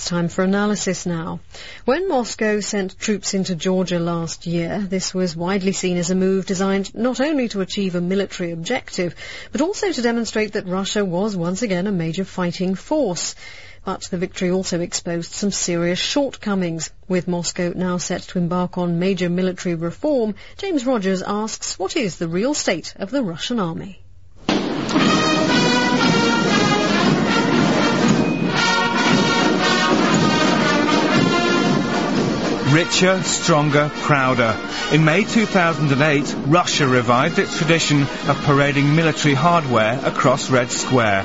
It's time for analysis now. When Moscow sent troops into Georgia last year, this was widely seen as a move designed not only to achieve a military objective, but also to demonstrate that Russia was once again a major fighting force. But the victory also exposed some serious shortcomings. With Moscow now set to embark on major military reform, James Rogers asks, what is the real state of the Russian army? Richer, stronger, prouder. In May 2008, Russia revived its tradition of parading military hardware across Red Square.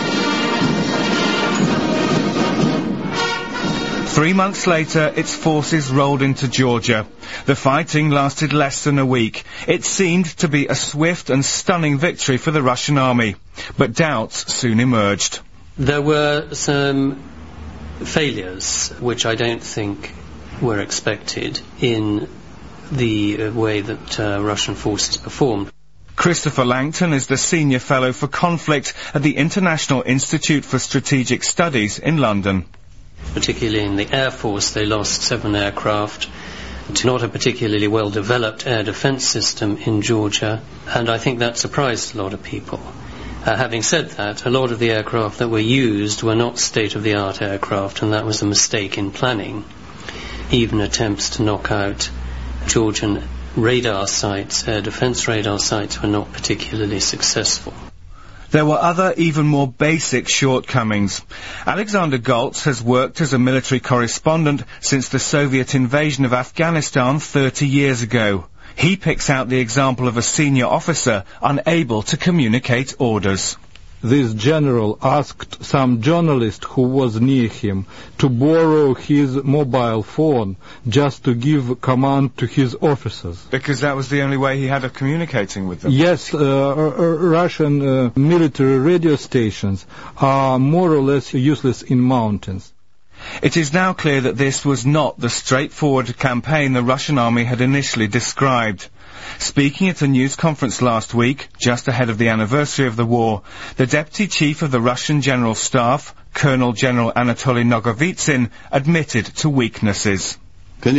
3 months later, its forces rolled into Georgia. The fighting lasted less than a week. It seemed to be a swift and stunning victory for the Russian army, but doubts soon emerged. There were some failures which I don't think were expected in the way that Russian forces performed. Christopher Langton is the Senior Fellow for Conflict at the International Institute for Strategic Studies in London. Particularly in the Air Force, they lost 7 aircraft. It's not a particularly well-developed air defence system in Georgia, and I think that surprised a lot of people. Having said that, a lot of the aircraft that were used were not state-of-the-art aircraft, and that was a mistake in planning. Even attempts to knock out Georgian radar sites, air defence radar sites, were not particularly successful. There were other, even more basic shortcomings. Alexander Goltz has worked as a military correspondent since the Soviet invasion of Afghanistan 30 years ago. He picks out the example of a senior officer unable to communicate orders. This general asked some journalist who was near him to borrow his mobile phone just to give command to his officers. Because that was the only way he had of communicating with them? Yes, Russian military radio stations are more or less useless in mountains. It is now clear that this was not the straightforward campaign the Russian army had initially described. Speaking at a news conference last week, just ahead of the anniversary of the war, the Deputy Chief of the Russian General Staff, Colonel General Anatoly Nogovitsyn, admitted to weaknesses. Of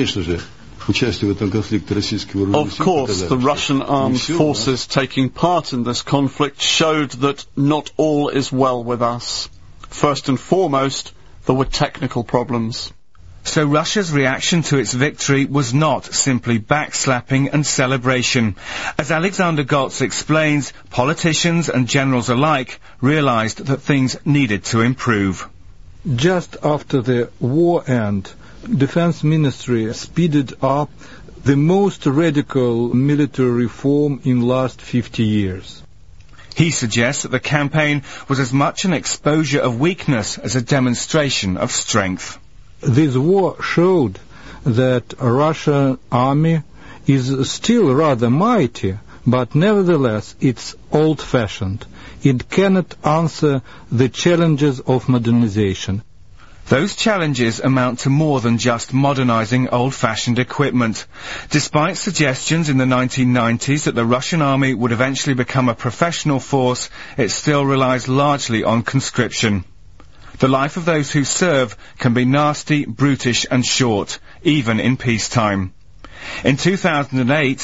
course, the Russian armed forces taking part in this conflict showed that not all is well with us. First and foremost, there were technical problems. So Russia's reaction to its victory was not simply backslapping and celebration. As Alexander Goltz explains, politicians and generals alike realized that things needed to improve. Just after the war ended, Defense Ministry speeded up the most radical military reform in the last 50 years. He suggests that the campaign was as much an exposure of weakness as a demonstration of strength. This war showed that a Russian army is still rather mighty, but nevertheless it's old-fashioned. It cannot answer the challenges of modernization. Those challenges amount to more than just modernizing old-fashioned equipment. Despite suggestions in the 1990s that the Russian army would eventually become a professional force, it still relies largely on conscription. The life of those who serve can be nasty, brutish and short, even in peacetime. In 2008,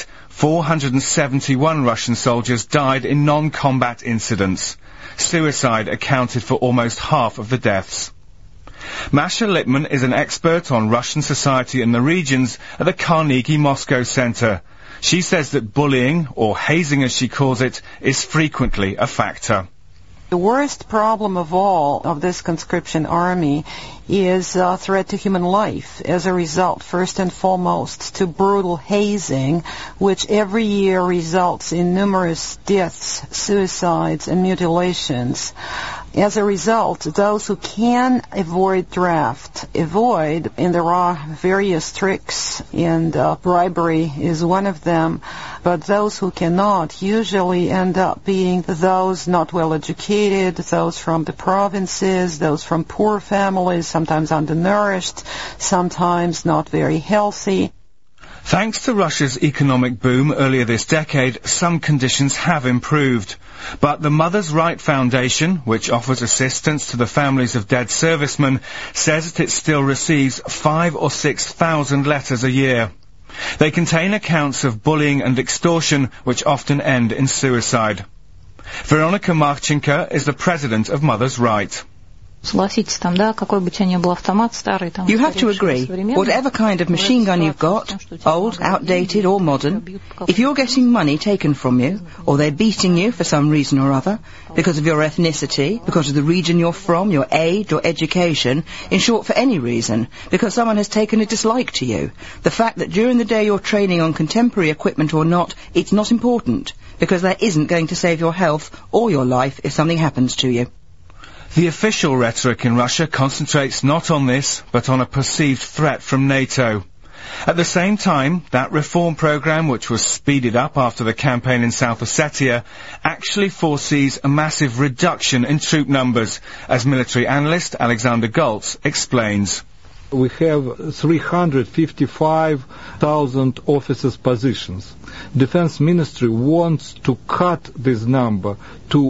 471 Russian soldiers died in non-combat incidents. Suicide accounted for almost half of the deaths. Masha Lippman is an expert on Russian society and the regions at the Carnegie Moscow Center. She says that bullying, or hazing as she calls it, is frequently a factor. The worst problem of all of this conscription army is a threat to human life as a result, first and foremost, to brutal hazing, which every year results in numerous deaths, suicides, and mutilations. As a result, those who can avoid draft avoid, and there are various tricks, and bribery is one of them, but those who cannot usually end up being those not well educated, those from the provinces, those from poor families, sometimes undernourished, sometimes not very healthy. Thanks to Russia's economic boom earlier this decade, some conditions have improved. But the Mother's Right Foundation, which offers assistance to the families of dead servicemen, says that it still receives 5,000 or 6,000 letters a year. They contain accounts of bullying and extortion, which often end in suicide. Veronika Marchenko is the president of Mother's Right. You have to agree, whatever kind of machine gun you've got, old, outdated or modern, if you're getting money taken from you, or they're beating you for some reason or other, because of your ethnicity, because of the region you're from, your age, your education, in short for any reason, because someone has taken a dislike to you, the fact that during the day you're training on contemporary equipment or not, it's not important, because that isn't going to save your health or your life if something happens to you. The official rhetoric in Russia concentrates not on this, but on a perceived threat from NATO. At the same time, that reform programme, which was speeded up after the campaign in South Ossetia, actually foresees a massive reduction in troop numbers, as military analyst Alexander Goltz explains. We have 355,000 officers' positions. Defense Ministry wants to cut this number to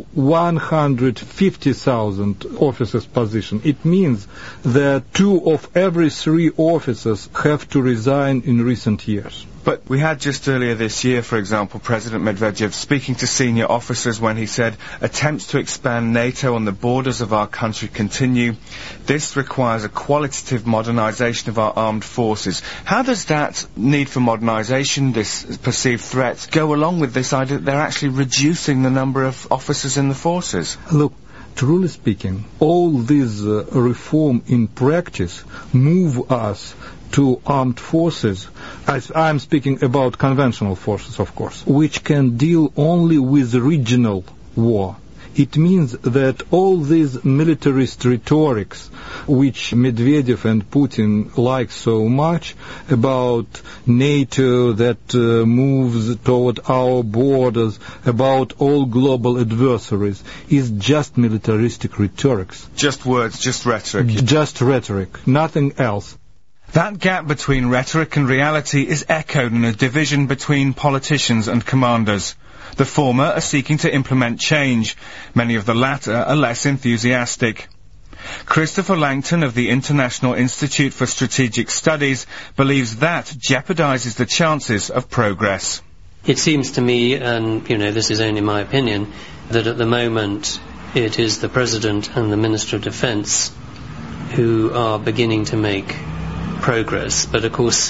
150,000 officers' positions. It means that 2 of every 3 officers have to resign in recent years. But we had just earlier this year, for example, President Medvedev speaking to senior officers when he said, attempts to expand NATO on the borders of our country continue. This requires a qualitative modernization of our armed forces. How does that need for modernization, this perceived threat, go along with this idea that they're actually reducing the number of officers in the forces? Look, truly speaking, all these reform in practice move us to armed forces, I'm speaking about conventional forces, of course, which can deal only with regional war. It means that all these militarist rhetorics, which Medvedev and Putin like so much, about NATO that moves toward our borders, about all global adversaries, is just militaristic rhetorics. Just words, just rhetoric. Just rhetoric, nothing else. That gap between rhetoric and reality is echoed in a division between politicians and commanders. The former are seeking to implement change. Many of the latter are less enthusiastic. Christopher Langton of the International Institute for Strategic Studies believes that jeopardizes the chances of progress. It seems to me, and this is only my opinion, that at the moment it is the President and the Minister of Defence who are beginning to make progress. But of course,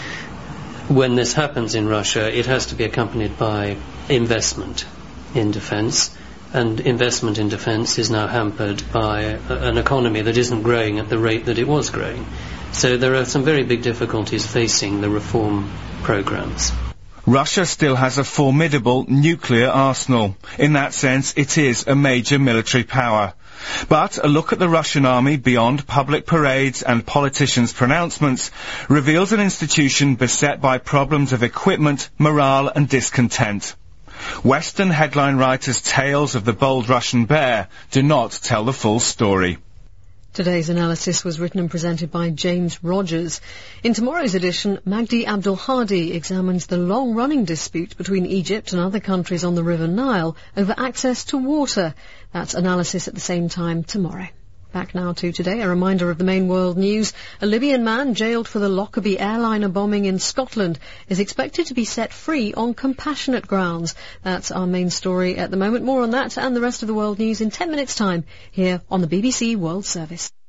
when this happens in Russia, it has to be accompanied by investment in defence, and investment in defence is now hampered by an economy that isn't growing at the rate that it was growing. So there are some very big difficulties facing the reform programmes. Russia still has a formidable nuclear arsenal. In that sense, it is a major military power. But a look at the Russian army beyond public parades and politicians' pronouncements reveals an institution beset by problems of equipment, morale and discontent. Western headline writers' tales of the bold Russian bear do not tell the full story. Today's analysis was written and presented by James Rogers. In tomorrow's edition, Magdi Abdulhadi examines the long-running dispute between Egypt and other countries on the River Nile over access to water. That's analysis at the same time tomorrow. Back now to today, a reminder of the main world news. A Libyan man jailed for the Lockerbie airliner bombing in Scotland is expected to be set free on compassionate grounds. That's our main story at the moment. More on that and the rest of the world news in 10 minutes' time here on the BBC World Service.